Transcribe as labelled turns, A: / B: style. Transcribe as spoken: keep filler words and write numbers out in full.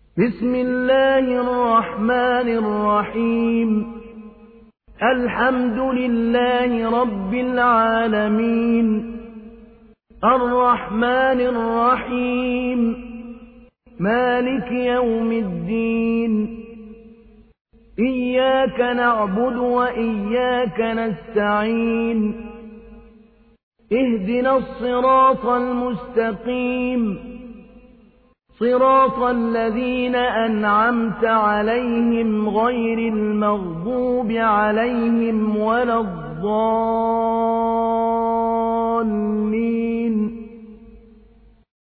A: بسم الله الرحمن الرحيم الحمد لله رب العالمين الرحمن الرحيم مالك يوم الدين إياك نعبد وإياك نستعين اهدنا الصراط المستقيم صراط الذين أنعمت عليهم غير المغضوب عليهم ولا الضالين